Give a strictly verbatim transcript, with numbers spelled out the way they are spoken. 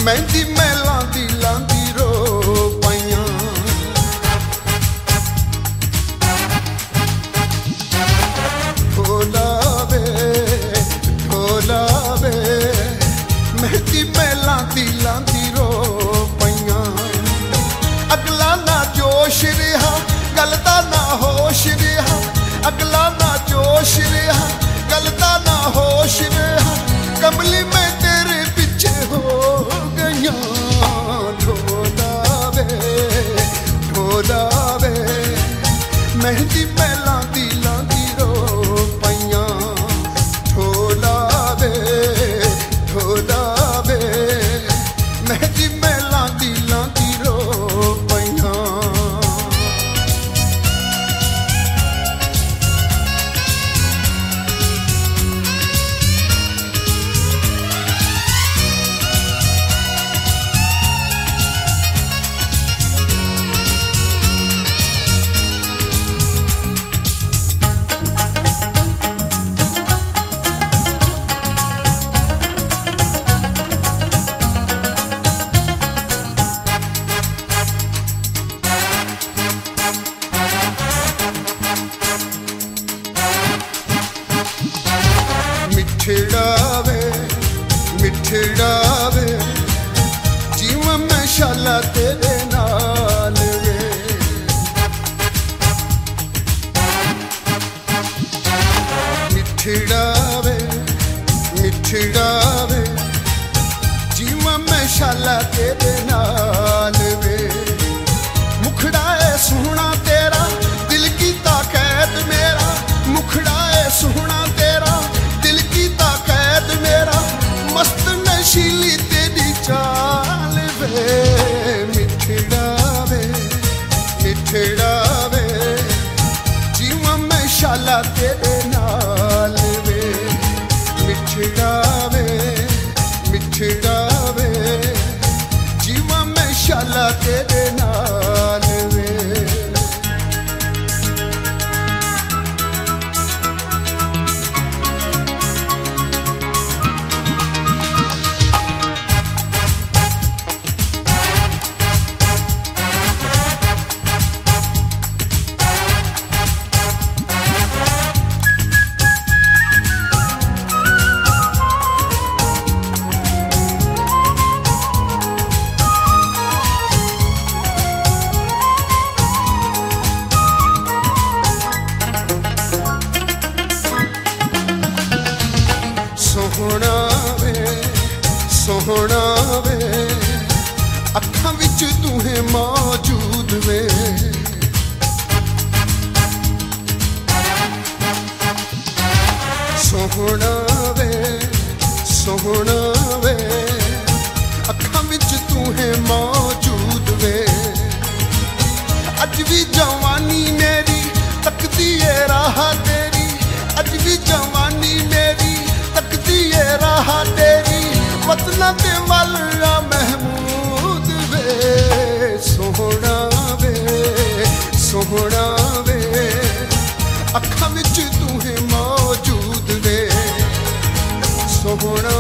मेहंदी मैं लांदी लांदी रो पाइयां। ढोला वे ढोला वे मेहंदी मैं लांदी लांदी रो पाइयां। अगला ना जोश रहा गल दा ना होश रहा, अगला ना जोश रहा गल दा ना होश रहा। कमली मैं तेरे पीछे हो गईया। ढोला वे ढोला वे मेहंदी मैं लांदी लांदी रो पाइयां। ढोला वे ढोला वे मेहंदी मैं लांदी लांदी रो पाइयां। मिठड़ा वे मिठड़ा वे जीवन में शाला तेरे नाल वे। मिठड़ा वे मिठड़ा वे जीवन में शाला तेरे नाल वे। मुखड़ा है सोहना तेरा दिल की ताकत मेरा, मुखड़ा है सोहना तेरा दिल की ताकत मेरा। मस्त नशीली तेरी चाल वे। मिठड़ा वे मिठड़ा वे जीवन में शाला तेरे नाल वे। मिठड़ा वे मिठड़ा वे जीवन में शाला तेरे नाल वे। सोहना वे सोहना वे अखां विच तू है मौजूद वे। सोहना वे सोहना वे अखां विच तू है मौजूद वे। अज भी जवानी मेरी तकदी है राह तेरी, अज भी जवानी मेरी तकदी है राह तेरी। वतना ते वल महमूद वे। सोहना वे सोहना वे अखां विच तू है मौजूद वे। सोहना